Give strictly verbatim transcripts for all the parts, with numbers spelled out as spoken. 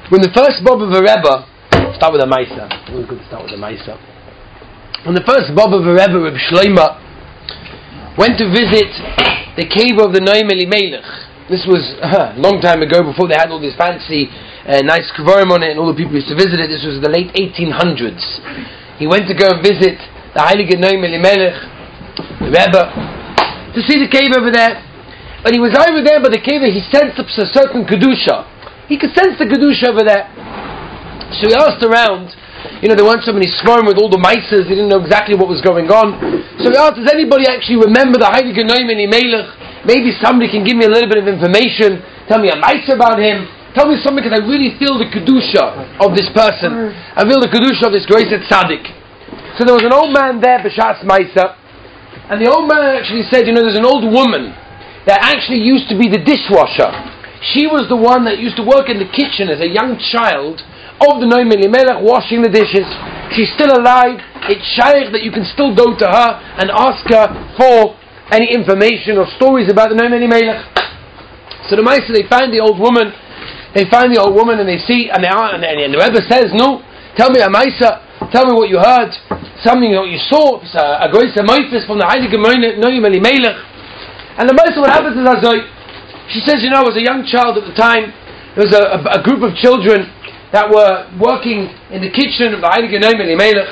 When the first Bob of a Rebbe, start with a Maisa. We're going to start with a Maisa. When the first Bob of a Rebbe, Reb Shlomo, went to visit the cave of the Noam Elimelech. This was uh, a long time ago, before they had all this fancy, uh, nice kvarim on it, and all the people used to visit it. This was the late eighteen hundreds. He went to go and visit the Heilige Noam Elimelech, the Rebbe, to see the cave over there. When he was over there by the cave, he sensed a certain kedusha. He could sense the kedusha over there. So he asked around. You know, there weren't so many svarim with all the maisas. They didn't know exactly what was going on. So he asked, does anybody actually remember the Heilige Noam Elimelech? Maybe somebody can give me a little bit of information. Tell me a maisa about him. Tell me something, because I really feel the kedusha of this person. I feel the kedusha of this grace at tzaddik. So there was an old man there, b'shas maisa, and the old man actually said, you know, there's an old woman that actually used to be the dishwasher. She was the one that used to work in the kitchen as a young child of the Noam Elimelech, washing the dishes. She's still alive. It's shaykh that you can still go to her and ask her for any information or stories about the Noam Elimelech. So the Maisa, they find the old woman, they find the old woman and they see, and, they are, and, and the Rebbe says, no, tell me a Maisa, tell me what you heard, something that you saw, a Goyse Moifis from the Heilige Noam Elimelech. And the Maisa, what happens is, she says, you know, I was a young child at the time. There was a, a, a group of children that were working in the kitchen of the Heilige Noam Elimelech.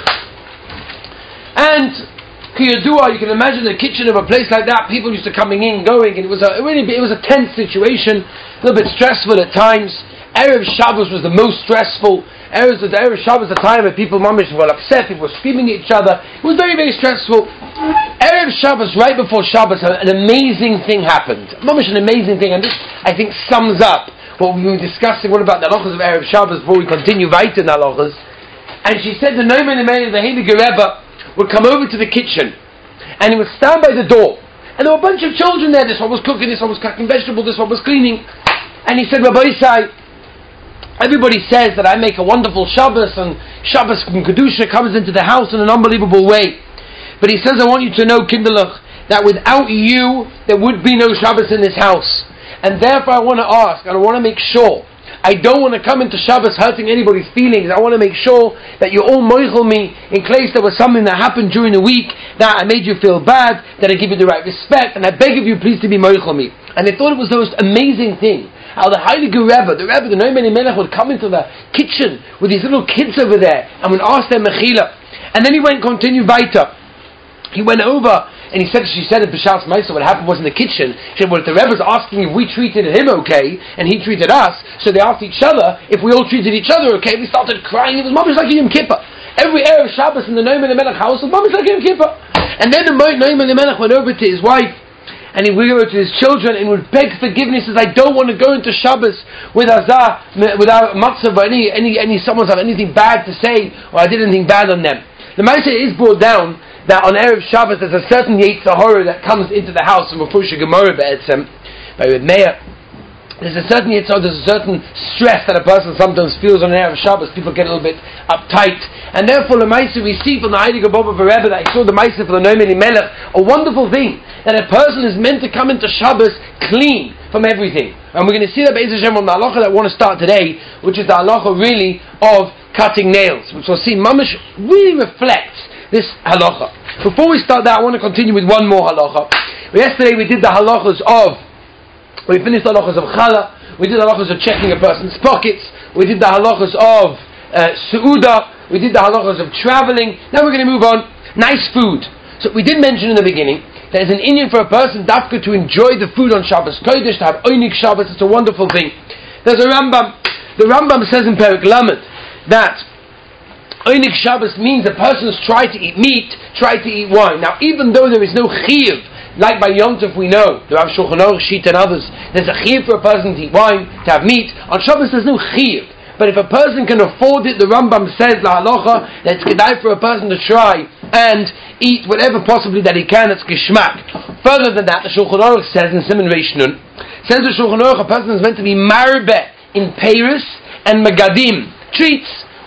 And Kiyadua, you can imagine the kitchen of a place like that, people used to coming in, going, and it was a really it was a tense situation, a little bit stressful at times. Erev Shabbos was the most stressful. Erev, the Erev Shabbos, the time where people mamish were upset, people were screaming at each other. It was very, very stressful. Erev Shabbos, right before Shabbos, an amazing thing happened. Mamish, an amazing thing, and this, I think, sums up what we were discussing. What about the halachas of Erev Shabbos before we continue right in the halachas? And she said the Noam Elimelech, the Heilige Rebbe, would come over to the kitchen, and he would stand by the door, and there were a bunch of children there. This one was cooking, this one was cutting vegetables, this one was cleaning. And he said, Rabbi Isai, everybody says that I make a wonderful Shabbos, and Shabbos from Kedusha comes into the house in an unbelievable way. But he says, I want you to know, Kinderlach, that without you, there would be no Shabbos in this house. And therefore I want to ask, and I want to make sure, I don't want to come into Shabbos hurting anybody's feelings. I want to make sure that you all moichel me in case there was something that happened during the week that I made you feel bad, that I give you the right respect, and I beg of you please to be moichel me. And they thought it was the most amazing thing. How the Heilige Rebbe, the Rebbe, the Noam Elimelech would come into the kitchen with these little kids over there and would ask them mechila. And then he went continue weiter. He went over and he said, she said at B'Shas Maisa, what happened was in the kitchen. She said, well, if the Rebbe's asking if we treated him okay, and he treated us, so they asked each other if we all treated each other okay. We started crying. It was mamish like Yom Kippur. Every Erev Shabbos in the Noam Elimelech house was mamish like Yom Kippur. And then the Noam Elimelech went over to his wife, and he went over to his children and would beg forgiveness. He says, I don't want to go into Shabbos with Azah, without matzah, or any, any, any, someone's have anything bad to say, or I did anything bad on them. The Maisa is brought down that on Erev Shabbos there's a certain Yetzer Hara that comes into the house from a Fusha Gemara Be'etzem, by Reb Meir. There's a certain Yetzer Hara, there's a certain stress that a person sometimes feels on Erev Shabbos. People get a little bit uptight. And therefore the Maisa we see from the Heilige Bob of Rebbe that I saw the Maisa for the Noam Elimelech, a wonderful thing, that a person is meant to come into Shabbos clean from everything. And we're going to see that Be'ez Hashem on the halacha that I want to start today, which is the halacha really of cutting nails, which we'll see Mamish really reflects this halacha. Before we start that, I want to continue with one more halacha. Yesterday we did the halachas of, we finished the halachas of challah, we did the halachas of checking a person's pockets, we did the halachas of uh, su'udah, we did the halachas of traveling. Now we're going to move on. Nice food. So we did mention in the beginning, there's an inyan for a person, dafka, to enjoy the food on Shabbos Kodesh, to have Oinik Shabbos. It's a wonderful thing. There's a Rambam, the Rambam says in Perek Lamed, that Oinik Shabbos means a person has tried to eat meat, tried to eat wine. Now, even though there is no chiyuv, like by Yom Tov we know, the Rav Shulchan Aruch Shita and others, there's a chiyuv for a person to eat wine, to have meat. On Shabbos there's no chiyuv. But if a person can afford it, the Rambam says, la halacha, that it's kedai for a person to try and eat whatever possibly that he can, it's geshmak. Further than that, the Shulchan Aruch says in Siman Reish Nun, says the Shulchan Aruch, a person is meant to be marbe in Paris and Megadim, treats.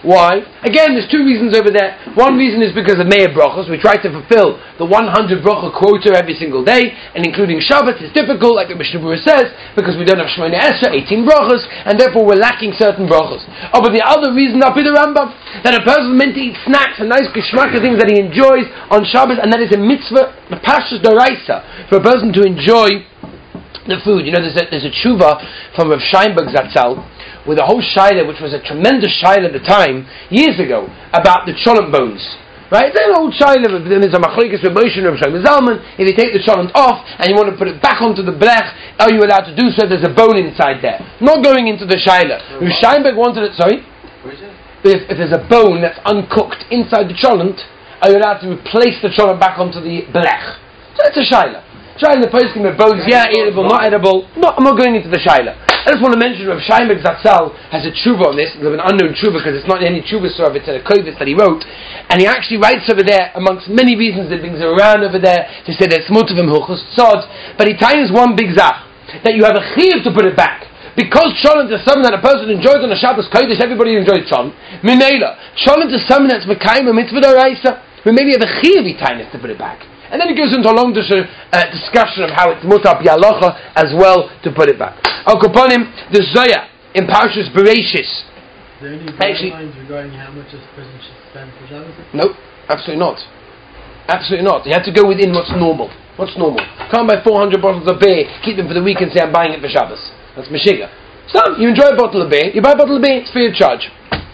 Why? Again, there's two reasons over there. One reason is because of Meir Brachos. We try to fulfill the one hundred bracha quota every single day, and including Shabbat is difficult, like the Mishnah Berurah says, because we don't have Shemona Esrei, eighteen brachos, and therefore we're lacking certain brachos. Oh, but the other reason, up in the Rambam, that a person is meant to eat snacks and nice geschmacka things that he enjoys on Shabbos, and that is a mitzvah, the Pashas Doraisa, for a person to enjoy the food. You know, there's a, there's a tshuva from Rav Scheinberg Zatzal, with a whole shaila, which was a tremendous shaila at the time, years ago, about the cholent bones. Right? It's an old shaila, there's a machlokes with Moshe and Rav Shlomo Zalman. If you take the cholent off, and you want to put it back onto the blech, are you allowed to do so? There's a bone inside there. Not going into the shaila. Rav Scheinberg wanted it, sorry? If, if there's a bone that's uncooked inside the cholent, are you allowed to replace the cholent back onto the blech? So it's a shaila. Trying the posting with bones, yeah, edible, not edible. No, I'm not going into the shaila. I just want to mention Rav Scheinberg Zatzal has a tshuva on this, an unknown tshuva because it's not any tshuva surah, it's a kovis that he wrote, and he actually writes over there, amongst many reasons that brings around over there, to say that it's mutavim hilchos tzod, but he ties one big zach, that you have a chiyuv to put it back. Because cholent is something that a person enjoys on a Shabbos Kodesh, everybody enjoys cholent. Mimela, cholent is something that's mekayim a mitzvah d'oraisa. Mimela, you have a chiyuv to put it back. And then he goes into a long dis- uh, discussion of how it's mutar b'yalacha as well to put it back. Al Kaponim, the Zoya in Parshas Bereishis. Is there any guidelines regarding how much this person should spend for Shabbos? No, absolutely not. Absolutely not. You have to go within what's normal. What's normal? Can't buy four hundred bottles of beer, keep them for the week and say I'm buying it for Shabbos. That's Meshiga. So, you enjoy a bottle of beer, you buy a bottle of beer, it's free of charge.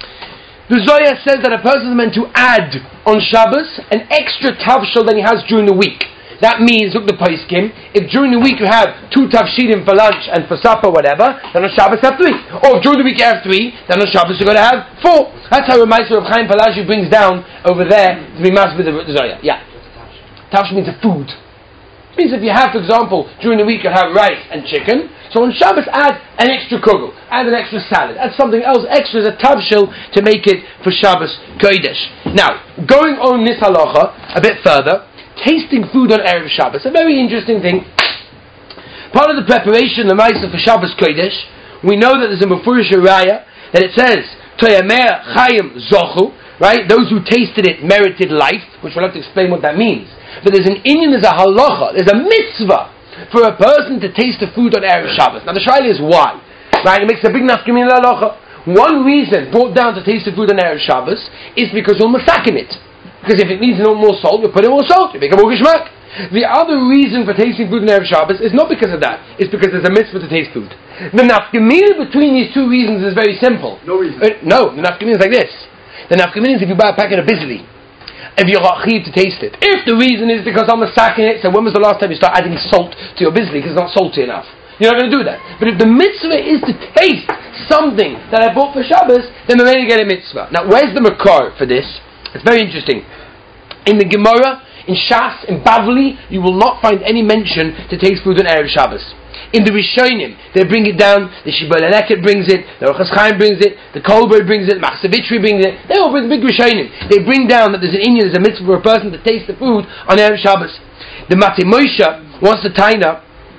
The Zoya says that a person is meant to add on Shabbos an extra tavshil than he has during the week. That means, look the Paiskim, if during the week you have two tavshilim for lunch and for supper, whatever, then on Shabbos have three. Or if during the week you have three, then on Shabbos you're going to have four. That's how Ramaiser of Chaim Palashi brings down over there to be masked with the Zoya. Yeah. Tavshil means a food. It means if you have, for example, during the week you have rice and chicken, so on Shabbos add an extra kugel, add an extra salad, add something else extra as a tavshil to make it for Shabbos Kodesh. Now, going on this halacha a bit further, tasting food on Erev Shabbos, a very interesting thing. Part of the preparation, the Maisa for Shabbos Kodesh, we know that there's a Mefurish Raya, that it says, Toyamer Chayim Zochu, right? Those who tasted it merited life, which we'll have to explain what that means. But there's an inyan, there's a halacha, there's a mitzvah for a person to taste the food on Erev Shabbos. Now the shaila is why, right? It makes a big nafkamin halacha. One reason brought down to taste the food on Erev Shabbos is because you're masakin it. Because if it needs no more salt, you put in more salt, you make a more gishmak. The other reason for tasting food on Erev Shabbos is not because of that, it's because there's a mitzvah to taste food. The nafkamin between these two reasons is very simple. No reason. Uh, no, the nafkamin is like this. The nafkamin is if you buy a packet of Bizli, if you're achiv to taste it. If the reason is because I'm masakin it, so when was the last time you start adding salt to your bizli because it's not salty enough? You're not going to do that. But if the mitzvah is to taste something that I bought for Shabbos, then we're going to get a mitzvah. Now, where's the makar for this? It's very interesting. In the Gemara, in Shas, in Bavli, you will not find any mention to taste food on Erev Shabbos. In the Rishonim, they bring it down, the Shibboleth Leket brings it, the Orchos Chaim brings it, the Kolber brings it, the Machsavitri brings it, they all bring the big Rishonim. They bring down that there's an inyan, there's a mitzvah for a person to taste the food on Erev Shabbos. The Matei Moshe wants to taina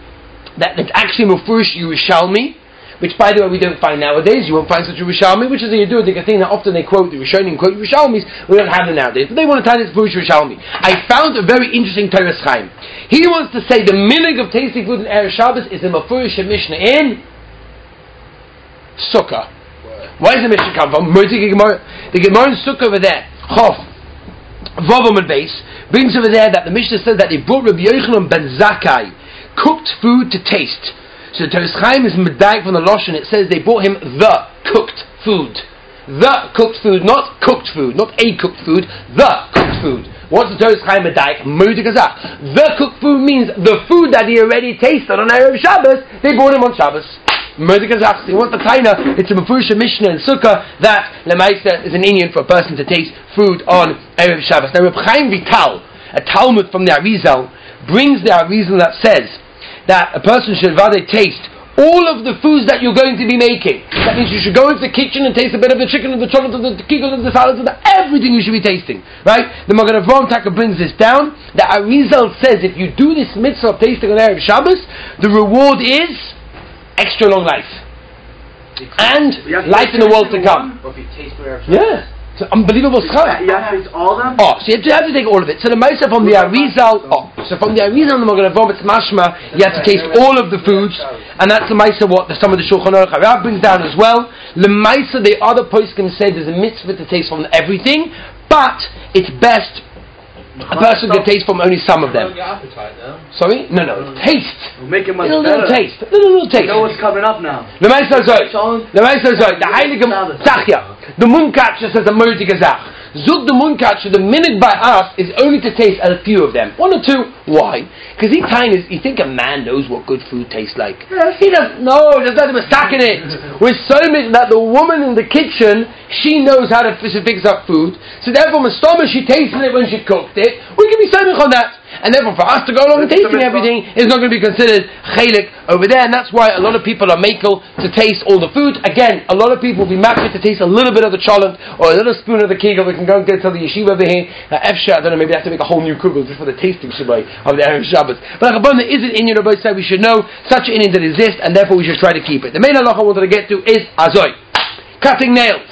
that it's actually Mufurish Yerushalmi, which by the way we don't find nowadays. You won't find such a Rishalmi, which is a Yedur, the thing that often they quote, the Rishonim quote Rishalmis, we don't have them nowadays, but they want to tie this Mufurish Rishalmi. I found a very interesting Torah Chaim. He wants to say the minig of tasting food in Erev Shabbos is the Mefurish Mishnah in Sukkah. Where does the Mishnah come from? The Gemara in Sukkah over there, Chof, Vavam and Beis, brings over there that the Mishnah says that they brought Rabbi Yochanan ben Zakkai cooked food to taste. So the Torah Chaim is medayik from the Lashon. It says they brought him the cooked food. The cooked food, not cooked food, not a cooked food, the cooked food. What's the Torah Chaim medayik? The cooked food means the food that he already tasted on Erev Shabbos, they brought him on Shabbos. Merdekazach. He wants the taina, it's a Mefurish Mishnah in Sukkah, that Lemaisa is an inyan for a person to taste food on Erev Shabbos. Now Reb Chaim Vital, a Talmud from the Arizal, brings the Arizal that says that a person should rather taste all of the foods that you're going to be making. That means you should go into the kitchen and taste a bit of the chicken, of the chocolate, of the kigel, of the salads, of the everything you should be tasting. Right? The Magen Avraham Taka brings this down. The Arizal says if you do this mitzvah of tasting on Erev Shabbos, the reward is extra long life. and life in the world to come. Or if you taste whatever. Yeah. It's an unbelievable schar. You have to taste all of them? Oh, so you have to, you have to take all of it. So the Maisa from the Arizal, oh, so from the Arizal and the Moganavom, it's mashma, you have to taste all of the foods, and that's the Maisa what the, some of the Shulchan Aruch Harav brings down as well. The Maisa, the other poskim said there's a mitzvah to taste from everything, but it's best a person can taste from only some of them. Sorry? No, no, taste. We'll make it much little, better. little taste. Little, little taste. You know what's coming up now. The Maisa Zoy. The Maisa Zoy. The Heilige Zachya. The Munkatcher says the Mördige Zach. Zug the Munkatcher, the minute by us is only to taste a few of them. One or two. Why? Because he tiny is, you think a man knows what good food tastes like. Yes. He doesn't know, there's nothing but stuck in it. We're so much that the woman in the kitchen, she knows how to f- fix up food. So therefore, Mastoma, she tasted it when she cooked it. We can be samich on that. And therefore, for us to go along and tasting everything is not going to be considered chelik over there. And that's why a lot of people are makel to taste all the food. Again, a lot of people will be makbid to taste a little bit of the cholent or a little spoon of the kegel. We can go and get to the yeshiva over here. Uh, Efsha, I don't know, maybe I have to make a whole new kugel just for the tasting shabbai of the Erev Shabbos. But like there is an Inyan Rabbi said we should know such an Inyan that exists, and therefore we should try to keep it. The main halacha I wanted to get to is Azoy. Cutting nails.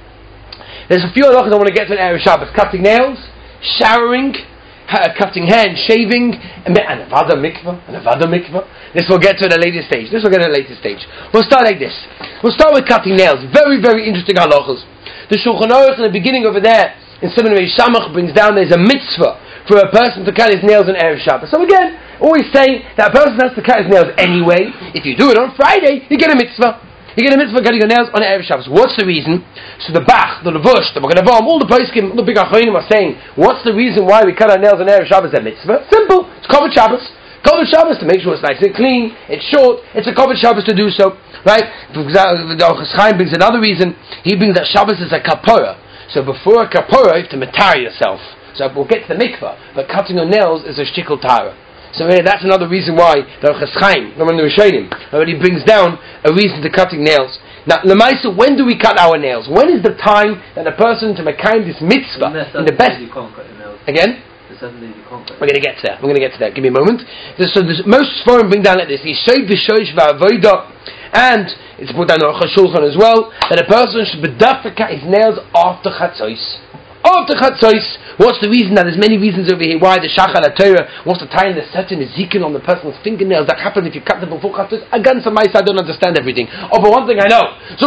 There's a few halachas I want to get to in Erev Shabbos. Cutting nails, showering, Uh, cutting hair and shaving, and a vada mikvah, and a vada mikvah. This we'll get to at a later stage. This we'll get at a later stage. We'll start like this. We'll start with cutting nails. Very, very interesting halachas. The Shulchan Aruch in the beginning over there, in Simon Reish Samach, brings down there's a mitzvah for a person to cut his nails on Erev Shabbos. So again, always saying that a person has to cut his nails anyway. If you do it on Friday, you get a mitzvah. You get a mitzvah cutting your nails on Erev Shabbos. What's the reason? So the Bach, the Levush, the Moganavom, all the poskim, all the big Achronim are saying, what's the reason why we cut our nails on Erev Shabbos at mitzvah? Simple. It's Kovod Shabbos. Kovod Shabbos to make sure it's nice and clean, it's short, it's a Kovod Shabbos to do so. Right? The Orchos Chaim brings another reason. He brings that Shabbos is a kapora. So before a kapora, you have to matar yourself. So we'll get to the mikvah, but cutting your nails is a shtikl tara. So yeah, that's another reason why the Orchos Chaim, the Rishonim, already brings down a reason to cutting nails. Now, Lemaisa, when do we cut our nails? When is the time that a person to make this mitzvah in the best? Again? We're going to get to that. We're going to get to that. Give me a moment. So the most foreign bring down like this: Yishav v'shoish v'avoda, and it's put down in the Shulchan as well that a person should bedafka cut his nails after chatzos. After chatzos, what's the reason? Now there's many reasons over here why the Shachar HaTorah wants to tie in the certain ezekiel on the person's fingernails. That happens if you cut them before chatzos. Again, some mice I don't understand everything. Oh, but one thing I know, you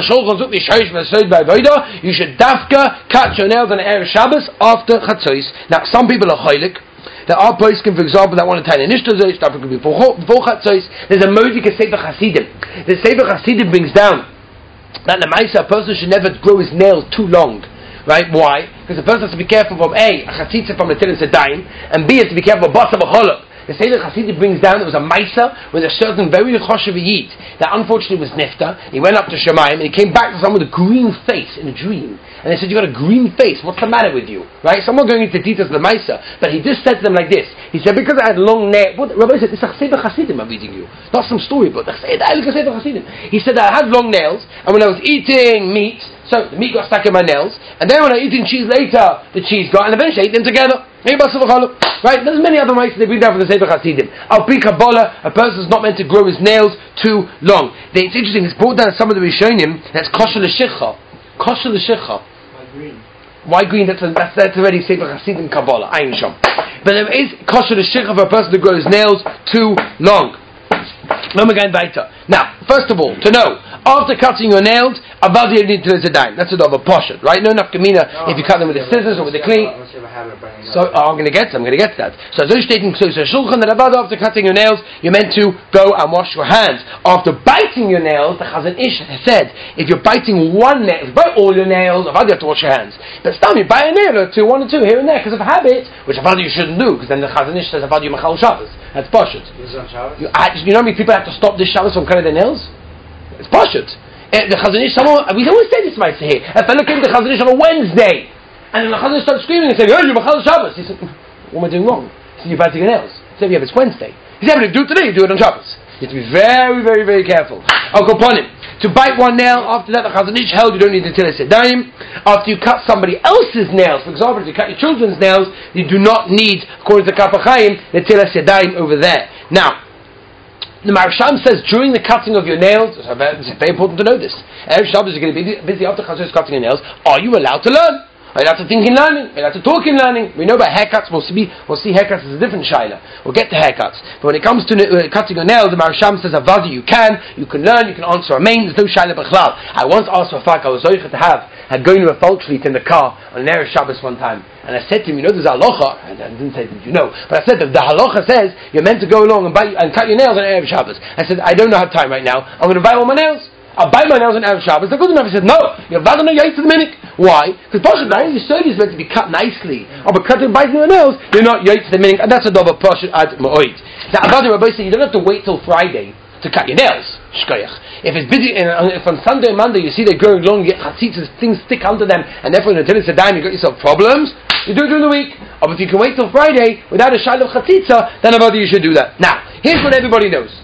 should dafka cut your nails on the Erev Shabbos after chatzos. Now some people are chaylik. There are poskim, for example, that want to tie in Nishta Zois, that could be before chatzos. There's a Modika Sefer Hasidim. The Sefer Hasidim brings down that the mice a person should never grow his nails too long. Right? Why? Because the person has to be careful from A, a chatzitza from the Tilis Sedayim, and B, has to be careful of Basar B'cholok. The Seder Chassidim brings down there was a Maisa with a certain very choshev yid that unfortunately was nifta. He went up to Shemayim and he came back to someone with a green face in a dream. And they said, "You got a green face. What's the matter with you?" Right? Someone going into details of the Maisa, but he just said to them like this. He said, "Because I had long nails." What Rabbi said, "It's a Seder Chassidim I'm reading you, not some story, but the Seder Chassidim." He said, "I had long nails, and when I was eating meat, so the meat got stuck in my nails, and then when I was eating cheese later, the cheese got, and eventually I ate them together." Right? There's many other ways they bring down from the Sefer Hasidim. Al Pi Kabbalah, a person is not meant to grow his nails too long. It's interesting, it's brought down some of the Rishonim, that's kosher l'shicha. Kosher l'shicha. Why green? Why green? That's, a, that's, that's already Sefer Hasidim Kabbalah. Ayin Sham. But there is kosher l'shicha for a person to grow his nails too long. Now, first of all, to know, after cutting your nails, abadi need to a dime. That's a dove, a poshet, right? No nafkamina if you cut them with the scissors or with the clean. So oh, I'm going to get to, I'm going to get to that. So so stating so so shulchan that abadi after cutting your nails, you're meant to go and wash your hands. After biting your nails, the Chazon Ish said, if you're biting one nail, if you bite all your nails, abadi you have to wash your hands. But still, you bite a nail or two, one or two here and there because of habit, which abadi you shouldn't do, because then the Chazon Ish says abadi you machal Shabbos. That's poshet. You, you know how many people have to stop this Shabbos from cutting their nails? It's poshet. Uh, the Chazon Ish, someone, we always say this might say here. A fellow came to the Chazon Ish on a Wednesday, and the Chazon Ish started screaming and saying, "Oh, you're Machal Shabbos." He said, "What am I doing wrong?" He said, "You're biting your nails." He said, "Yeah, but it's Wednesday." He said, "But if you do it today, you do it on Shabbos." You have to be very, very, very careful. I'll go upon him. To bite one nail, after that, the Chazon Ish held you don't need the Tilis Sedayim. After you cut somebody else's nails, for example, if you cut your children's nails, you do not need, according to Kaf HaChaim, the Tilis Sedayim over there. Now, the Marsham says during the cutting of your nails, it's very important to know this. Erev Shabbos, you're going to be busy after Chazos cutting your nails. Are you allowed to learn? Are you allowed to think in learning? Are you allowed to talk in learning? We know about haircuts. We'll see. We'll see haircuts as a different shaila. We'll get to haircuts. But when it comes to uh, cutting your nails, the Marsham says, "Avadi, you can. You can learn. You can answer a main. There's no shaila b'chlal." I once asked for a fak. I was zoicha to have had going to a Volkslied in the car on an Erev Shabbos one time, and I said to him, "You know, there's a halacha." And I didn't say, "Did you know?" But I said that the halacha says you're meant to go along and buy and cut your nails on Erev Shabbos. I said, "I don't know have time right now. I'm going to buy all my nails. I'll buy my nails on Erev Shabbos." They're good enough. He said, "No, you're valid on Yaitz the minute." Why? Because Pasha, the whole Yisrael is meant to be cut nicely. Oh, but cutting and biting your nails, you're not Yaitz the minute, and that's a double Pasha ad Ma'oid. Now, Avadi Rabbi said, you don't have to wait till Friday to cut your nails. Shkoyach. If it's busy, and if on Sunday and Monday you see they're growing long, you get chatzitzas, things stick under them, and therefore until it's a dime, you got yourself problems, you do it during the week. Or if you can wait till Friday without a shayla of chatzitza, then Avadi you should do that. Now, here's what everybody knows.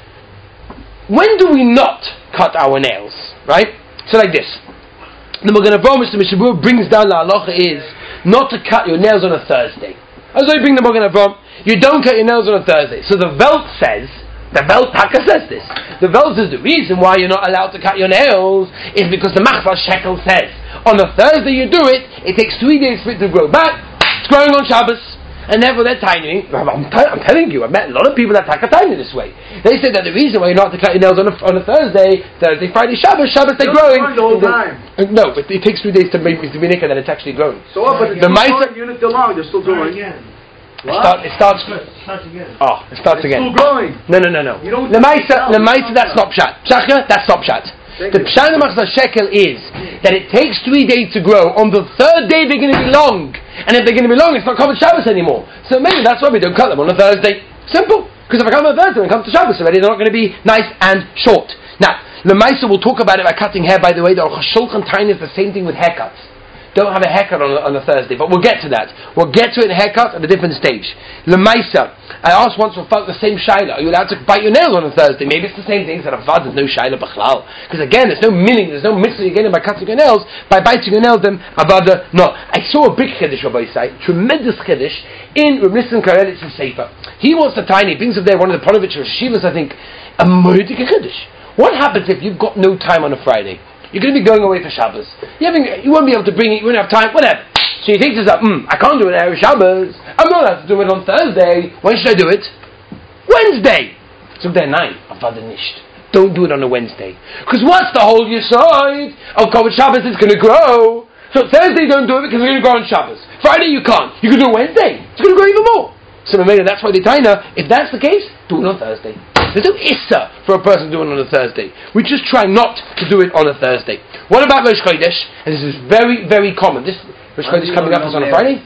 When do we not cut our nails? Right? So like this. The Magen Avraham, which the Mishabur brings down the halacha is not to cut your nails on a Thursday. As I bring the Magen Avraham, you don't cut your nails on a Thursday. So the Velt says, the Velt Taka says this. The Velt says the reason why you're not allowed to cut your nails is because the Machzor Shekel says on a Thursday you do it, it takes three days for it to grow back. It's growing on Shabbos. And therefore they're tiny. I'm, t- I'm telling you, I've met a lot of people that take a tiny this way. They say that the reason why you're not to cut your nails on a, on a Thursday, Thursday, Friday, Shabbos, Shabbos they're growing. The whole time. Uh, no, but it takes three days to make to be naked and it's actually growing. So what? But the mice unit long, they're still growing. Again. It, start, it starts. It starts again. Oh, it starts It's again. still growing. No, no, no, no. You don't The mice, the mice, you that's stop shot. Shachka, that's stop shot. The Pshat of Machzor Shekel is that it takes three days to grow. On the third day they're going to be long. And if they're going to be long, it's not covered Shabbos anymore. So maybe that's why we don't cut them on a Thursday. Simple. Because if I cut them on a Thursday and come to Shabbos already, they're not going to be nice and short. Now, Lemaisa will talk about it by cutting hair, by the way. The Shulchan Tain is the same thing with haircuts. Don't have a haircut on a, on a Thursday, but we'll get to that. We'll get to it in haircut at a different stage. Lemaisa, I asked once for the same shaila. Are you allowed to bite your nails on a Thursday? Maybe it's the same thing. That avad there's no shaila b'chlal. Because again, there's no meaning, there's no mitzvah you're getting by cutting your nails. By biting your nails, then avada no. I saw a big chiddush, Rabbi Yisai, tremendous chiddush in Reb Nissen Karelitz's sefer. He wants the tiny, brings up there one of the Ponovitch Shivas, I think, a moedik chiddush. What happens if you've got no time on a Friday? You're going to be going away for Shabbos. You, you won't be able to bring it, you won't have time, whatever. So you think to yourself, mm, I can't do it Erev Shabbos. I'm not allowed to do it on Thursday. When should I do it? Wednesday. So there nine. Avada nisht. Don't do it on a Wednesday. Because what's the whole yesod? Oh, Kavod Shabbos is going to grow. So Thursday don't do it because it's going to grow on Shabbos. Friday you can't. You can do it Wednesday. It's going to grow even more. So that's why they taina, if that's the case, do it on Thursday. There's no issa for a person doing it on a Thursday. We just try not to do it on a Thursday. What about Rosh Chodesh? And this is very, very common. This Rosh Chodesh coming up is on a Friday?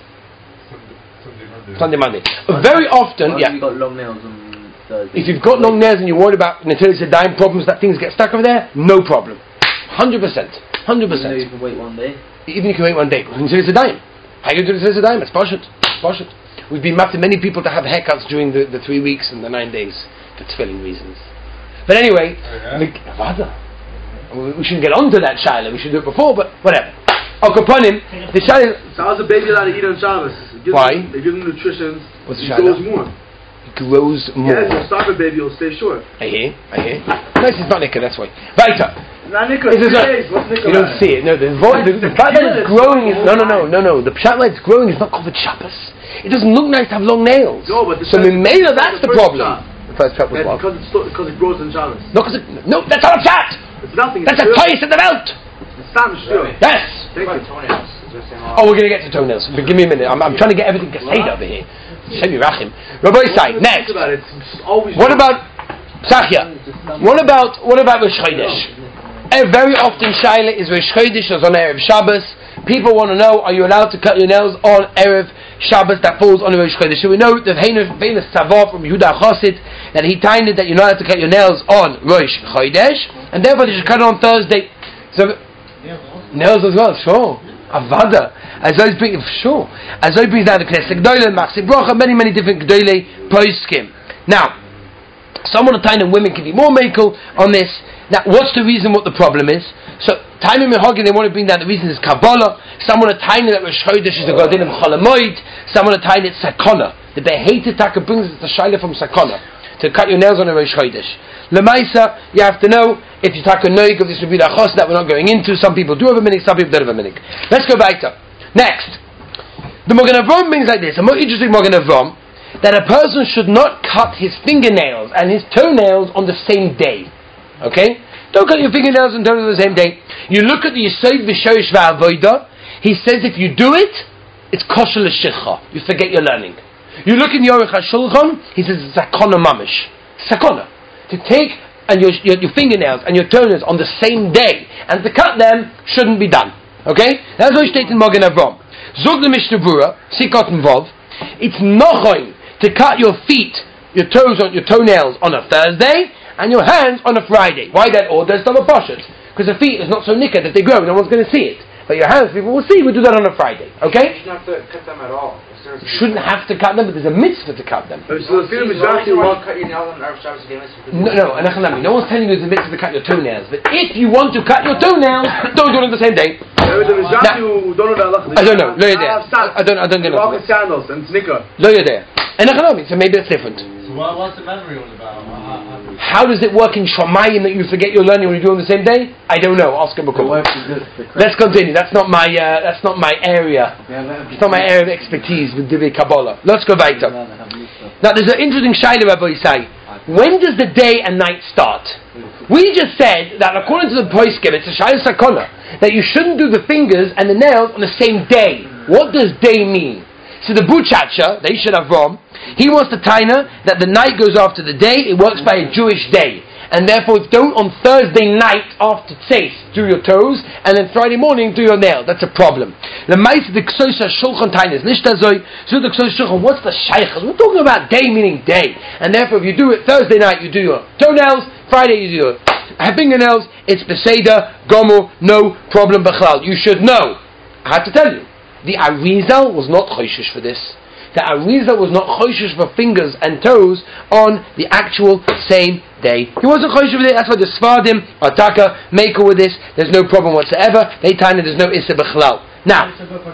Sunday, Monday. Very often, yeah. If you've got long nails on Thursday. If you've got long nails and you're worried about Natilis Yadayim problems, that things get stuck over there, no problem. one hundred percent. one hundred percent. You can wait one day. Even if you can wait one day. Natilis Yadayim. How you do Natilis Yadayim? It's Pashut. Pashut. We've been mapping many people to have haircuts during the, the three weeks and the nine days for tefilling reasons. But anyway, oh, yeah. we, we shouldn't get on to that shaila. We should do it before, but whatever. Al Kaponim, the shaila. So how's a baby allowed to eat on Shabbos? Gives Why? Them, they give him nutrition. What's he the grows more. He grows more. Yeah, if you starve a baby, he'll stay short. I hear, I hear. No, it's not Nicker, that's why. Right up. Not Nicker, it's days. What's Nicker? You don't see it. No, the, vo- the, the fact that it's growing is... No, no, no, no, no. The pshat that it's growing is not called Shabbos. It doesn't look nice to have long nails. No, but the so Mimela, that's the, the problem. Shot. The first pshat was what? Because, because it grows in Shabbos. No, because it... No, that's not a pshat! It's nothing. That's it's a toys in the belt! It's not sure. Yes! Thank you. Oh, we're going to get to toenails. But give me a minute. I'm, I'm trying to get everything Kaseda over here. Shemi Rachim. Rabbi Yisai, next. About it. Always what about Sachya? What about what about Rosh Chodesh? Uh, very often Shaila is Rosh Chodesh is on Erev Shabbos. People want to know, are you allowed to cut your nails on Erev Shabbos that falls on Rosh Chodesh? So we know the famous Tzavor from Yehuda Chassid that he timed it that you're not allowed to cut your nails on Rosh Chodesh, and therefore they should cut it on Thursday. So nails as well, sure. Avada. As I bring, sure. As I bring down the Knesset Gdoile, Machzir Brocha, many, many different Gdoile Poskim. Now, some of the time women can be more makel on this. Now, what's the reason, what the problem is? So, time in Mehogin, they want to bring down the reason is Kabbalah. Some want to time that Rosh Chodesh is the Godin of Cholamoid. Some want to time it's Sakona. The Beheite Taka brings us the Shaila from Sakona. to cut your nails on a Rosh Chodesh. Lemaisa, you have to know if you take a noig of this would be the achos that we're not going into. Some people do have a minik, some people don't have a minik. Let's go back to next. The Magen Avraham means like this. A more interesting Magen Avraham, that a person should not cut his fingernails and his toenails on the same day. Okay? Don't cut your fingernails and toenails on the same day. You look at the Yesod V'Shorish V'Avoda. He says if you do it, it's kosher l'shikha. You forget your learning. You look in Yoruch HaShulchan, he says it's sakona mamish. Sakona. To take and your, your, your fingernails and your toenails on the same day and to cut them shouldn't be done. Okay? That's what he stated in Magen Avraham. Zog the Mishnah Berurah, Sikot and Vov. It's nochoin to cut your feet, your toes on your toenails on a Thursday and your hands on a Friday. Why that order? It's not a poshut. Because the feet is not so nicker that they grow, no one's going to see it. But your hands, people will see, we do that on a Friday. Okay? You shouldn't have to cut them at all. You shouldn't have to cut them, but there's a mitzvah to cut them. So the film is Why actually do you what. cut your nails on Erev Shabbos again? No, no, anachanami. No one's telling you there's a mitzvah to cut your toenails. But if you want to cut your toenails, don't do it on the same day. Now, don't I don't know. Lo yodea. I don't. I don't get Walking it. sandals and sneaker. Lo yodea. Anachanami. So maybe that's different. So what, what's the memory all about? How, how, How does it work in Shamayim that you forget your learning when you do it on the same day? I don't know. Ask him a couple. Let's continue. That's not my. Uh, that's not my area. It's not my area of expertise with Divrei Kabbalah. Let's go back to. Now, there's an interesting shaila, Rabbi Yisai. When does the day and night start? We just said that according to the Poskim, it's a shaila sakona that you shouldn't do the fingers and the nails on the same day. What does day mean? So the Buchacha, they should have Rom, he wants the taina that the night goes after the day, it works by a Jewish day. And therefore don't on Thursday night after tzeis do your toes, and then Friday morning do your nails. That's a problem. The mice the ksosa shulchan tainas nishtazoi. So the ksosa shulchan, what's the shaykhas? We're talking about day meaning day, and therefore if you do it Thursday night, you do your toenails. Friday you do your fingernails. It's beseda gomu, no problem b'chlal. You should know. I have to tell you, the Arizal was not choishish for this. The Arizal was not choishish for fingers and toes on the actual same day. He wasn't choishish with it. That's why the Sfardim, Ataka, make with this. There's no problem whatsoever. They tell you there's no Issa B'chlal. Now,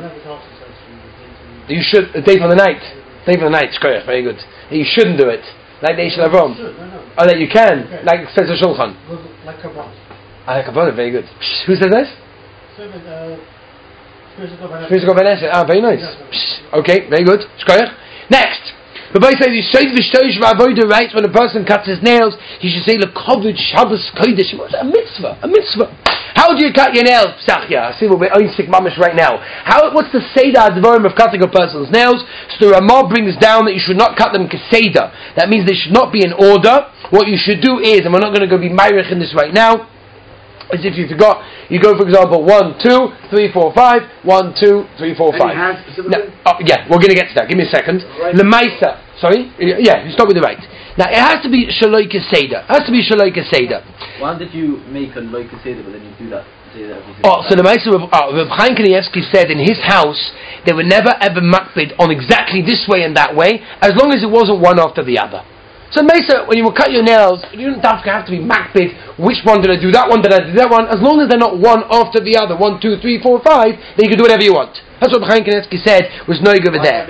you should, a day for the night. Day for the night, shkoyach, very good. You shouldn't do it. Like the Ishel Avrom. Oh, that you can. Okay. Like says the Shulchan. like Kabbalah. Ah, like Kabbalah, very good. Who says this? Seven, uh, Physical Vanessa. Ah, very nice. Okay, very good. Shkoyach. Next. The Bible says, "Yisayid v'shtoish v'avoda." Right, when a person cuts his nails, he should say "Lekovod Shabbos Kodesh." A mitzvah, a mitzvah. How do you cut your nails, Psachya? I see we're oisik mamish right now. How? What's the seder advarim of cutting a person's nails? So the Ramah brings down that you should not cut them keseder. That means they should not be in order. What you should do is, and we're not going to go be myrich in this right now, as if you forgot, you go for example one, two, three, four, five, one, two, three, four, five. Any hands specifically? No, oh, yeah, we're going to get to that. Give me a second. Right. Lemaisa. Sorry? Yeah, you start with the right. Now, it has to be Shaloi Keseda. It has to be Shaloi Keseda. Why did you make a Loi Keseda, but then you do that? Say that every Oh, so the Lemaisa, uh, Reb Chaim Kanievsky said in his house, they were never ever makbid on exactly this way and that way, as long as it wasn't one after the other. So Mesa, when you will cut your nails, you don't have to be makbid, which one did I do, that one did I do that one, as long as they're not one after the other, one, two, three, four, five, then you can do whatever you want. That's what Chaim Kanievsky said was noig over there.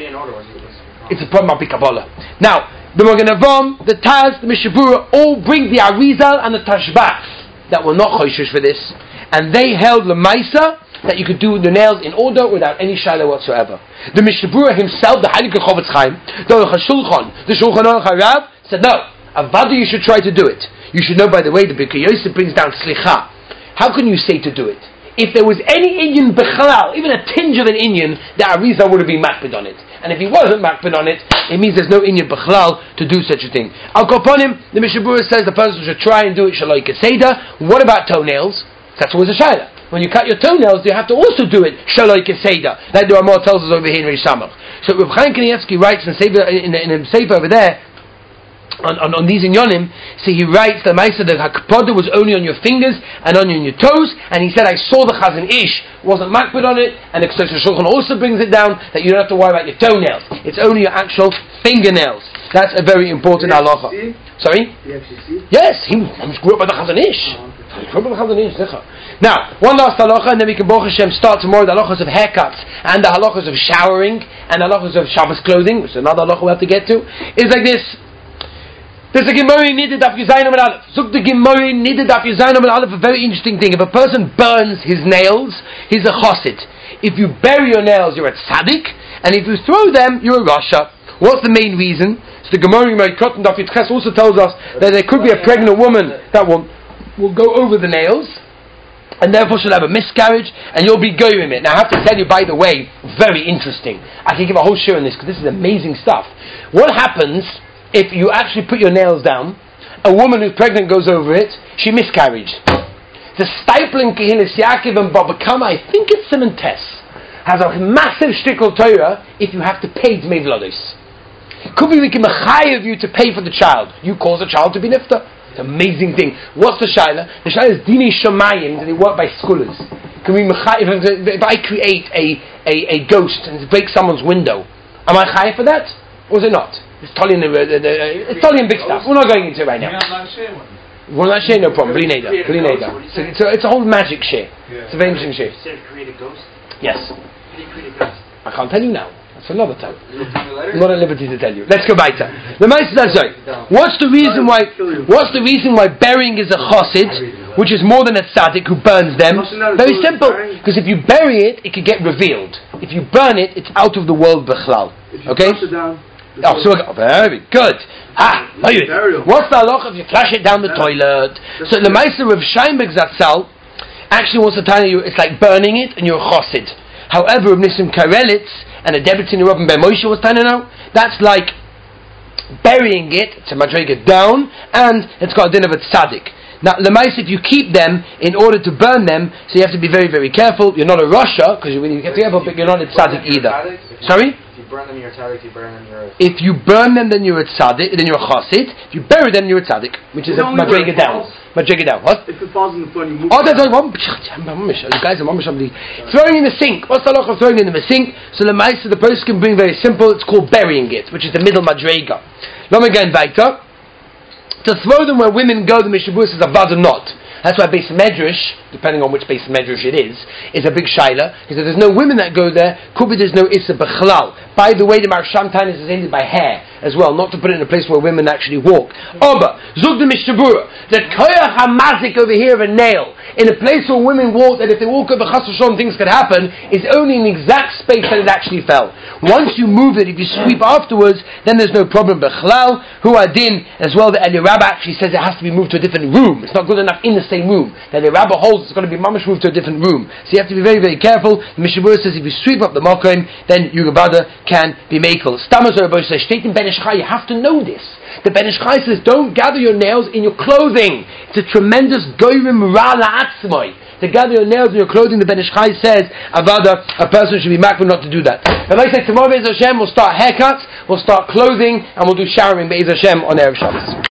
It's a problem about Kabbalah. Now, the Magen Avraham, the Taz, the Mishnah Berurah, all bring the Arizal and the Tashbach that were not choishish for this. And they held Lemaisa that you could do the nails in order without any shaila whatsoever. The Mishnah Berurah himself, the Heilige Chofetz Chaim, the Shulchan, the Shulchan Aruch Harav, said no, Avada you should try to do it. You should know, by the way, the Birkei Yosef brings down Slicha. How can you say to do it? If there was any Inyan Bechalal, even a tinge of an Inyan, the Arizal would have been makbid on it. And if he wasn't makbid on it, it means there's no Inyan Bechalal to do such a thing. Al Koponim, the Mishnah Berurah says the person should try and do it Shaloi Keseda. What about toenails? That's always a shayla. When you cut your toenails, you have to also do it Shaloi Keseda, like the Ramah tells us over here in Rish Samach. So Reb Chaim Kanievsky writes in Sefer, in, in, in a Sefer over there, On, on, on these inyonim, so he writes the Maisa the Hakpodah was only on your fingers and on your toes, and he said I saw the Chazon Ish wasn't makbid on it, and the Kesef Shulchan also brings it down that you don't have to worry about your toenails. It's only your actual fingernails. That's a very important halacha. Sorry? Yes, he, he grew up by the Chazon Ish. He grew up by the Chazon Ish. Now, one last halacha, and then we can Baruch Hashem start tomorrow the halachas of haircuts and the halachas of showering and the halachas of Shabbos clothing, which is another halacha we have to get to. Is like this. There's a Gemara needed Daf Yuzayin Amud Aleph. Zuk the Gemara needed Daf Yuzayin Amud Aleph. A very interesting thing. If a person burns his nails, he's a chassid. If you bury your nails, you're a tzaddik, and if you throw them, you're a rasha. What's the main reason? So the Gemara in Ma'ikot and Daf Yitzches also tells us that there could be a pregnant woman that will will go over the nails, and therefore she'll have a miscarriage, and you'll be goyim it. Now I have to tell you, by the way, very interesting. I can give a whole show on this because this is amazing stuff. What happens if you actually put your nails down, a woman who's pregnant goes over it, she miscarried. The Stipling Kehilas Yaakov and Baba Kama, I think it's Simon Tess, has a massive shtickle Torah if you have to pay Dmei Vlodos. Could be we can mechayev you to pay for the child. You cause the child to be nifta. It's an amazing thing. What's the shaila? The shaila is dini shamayim, that they work by scholars. Can we mechayev, if I create a, a, a ghost and break someone's window, am I chayev for that? Or is it not? It's totally in, the, the, the, it's totally in big stuff. We're not going into it right now. We're not share, no problem. Bli neder. Bli neder. It's a, it's a whole magic share. Yeah. It's a very interesting share. You said create a ghost? Yes. How do you create a ghost? I can't tell you now. That's another time. I'm not at liberty to tell you. Let's go back to the sorry. What's the reason why? What's the reason why burying is a chassid, which is more than a tzaddik who burns them? Very simple. Because if you bury it, it could get revealed. If you burn it, it's out of the world b'chlal. Okay. Oh, so very good. Ah, what's the halacha if you flush it down the toilet? So the Meister of Sheinberg Zatzal actually wants to tell you it's like burning it and you're a chassid. However, Rav Nissim Karelitz and a Debretzin Rabban Ben Moshe was telling you, that's like burying it, it's a madrega down, and it's got a din of a tzaddik. Now, lemais, if you keep them in order to burn them, so you have to be very, very careful. You're not a rasha because you really have to be careful, but you're not a tzaddik either. Sorry. If you burn them, you're a tzaddik. If you burn them, you're a... If you burn them, then you're a tzaddik. Then you're a chassid. If you bury them, you're a tzaddik, which is a madrega down. Madrega down. What? If it falls in the floor, you move. Oh, that's right. You guys are mamish. Throwing in the sink. What's the halacha of throwing it in the sink? So the ma'aser the person can bring very simple. It's called burying it, which is the middle madrega. Let me go weiter. To throw them where women go, the Mishabur says abad or not. That's why Beis Medrash, depending on which Beis Medrash it is, is a big shaila. Because if there's no women that go there, could be there's no issa b'chalal. By the way, the Marsham Tainis is ended by hair as well, not to put it in a place where women actually walk. Oba, zug the Mishabura, that koyach hamazik over here of a nail, in a place where women walk, that if they walk over chas v'shalom things could happen, is only in the exact space that it actually fell. Once you move it, if you sweep afterwards, then there's no problem. B'chalal, hu adin, as well, the Eli Rabbah actually says it has to be moved to a different room. It's not good enough in the same room. That the Rabbah holds it's got to be mamash moved to a different room. So you have to be very, very careful. The Mishabura says if you sweep up the makom, then your Gabada can be makel. Stammas or says, state in Ben Ish Chai, you have to know this. The Ben Ish Chai says, don't gather your nails in your clothing. It's a tremendous goyim ra la'atzmai. To gather your nails in your clothing, the Ben Ish Chai says, avada, a person should be makbul not to do that. And like I say, tomorrow Be'ez Hashem, we'll start haircuts, we'll start clothing, and we'll do showering Be'ez Hashem on Erev Shabbos.